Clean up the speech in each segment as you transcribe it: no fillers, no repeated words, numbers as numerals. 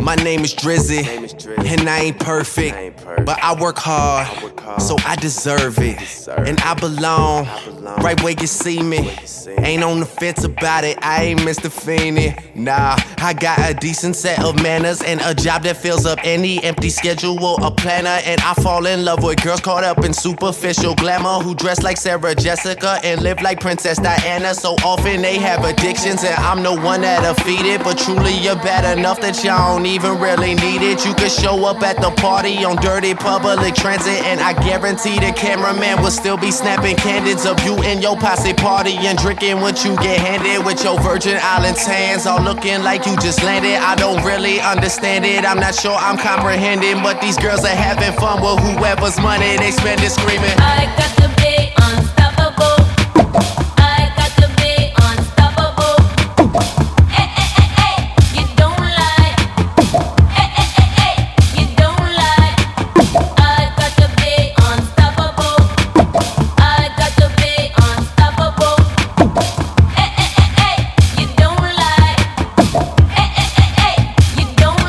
My name is Drizzy, and I ain't perfect, but I work hard, so I deserve it. And I belong right where you see me. Ain't on the fence about it, I ain't Mr. Feeney. Nah, I got a decent set of manners and a job that fills up any empty schedule, a planner. And I fall in love with girls caught up in superficial glamour, who dress like Sarah Jessica and live like Princess Diana. So often they have addictions and I'm the one that'll feed it. But truly you're bad enough that y'all don't even really need it. You could show up at the party on dirty public transit, and I guarantee the cameraman will still be snapping candids of you and your posse party and drinking what you get handed, with your Virgin Islands hands all looking like you just landed. I don't really understand it, I'm not sure I'm comprehending, but these girls are having fun with whoever's money they spend it screaming. I got to be unstoppable. I got to be unstoppable. Hey, hey, hey, hey, you don't lie. Hey, hey, hey, hey, you don't lie. I got to be unstoppable. I got to be unstoppable. Hey, hey, hey, hey, you don't lie. Hey, hey, hey, hey, you don't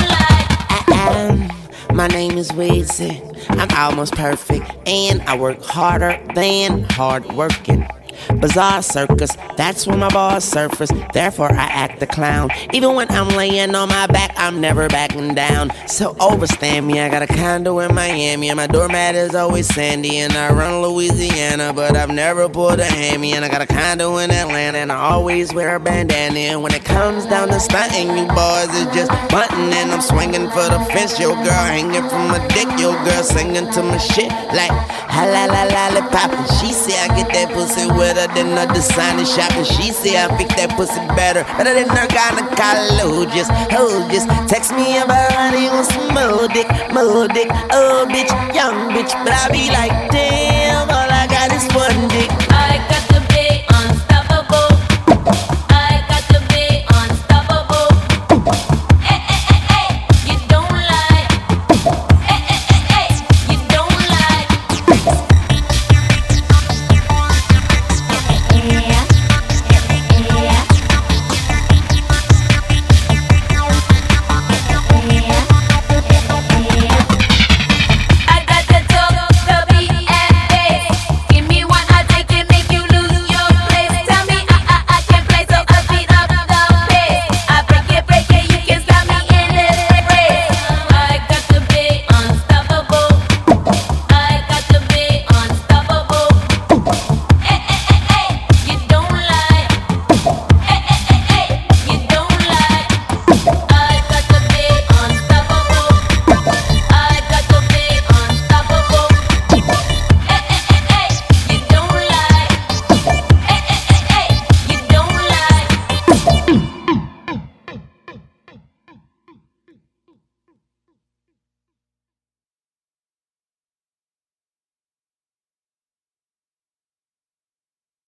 lie. My name is Weezy. I'm almost perfect, and I work harder than hard working. Bizarre circus, that's when my bars surface. Therefore I act the clown. Even when I'm laying on my back, I'm never backing down. So overstand me, I got a condo in Miami, and my doormat is always sandy. And I run Louisiana, but I've never pulled a hammy. And I got a condo in Atlanta, and I always wear a bandana. And when it comes down to stunting, you boys is just bunting. And I'm swinging for the fence, your girl hanging from my dick, your girl singing to my shit like ha la la lollipop. And she say I get that pussy wetter than a designer shop, and she say I pick that pussy better than her gynecologist. Oh, just text me about you want some more dick, oh bitch, young bitch, but I be like, damn.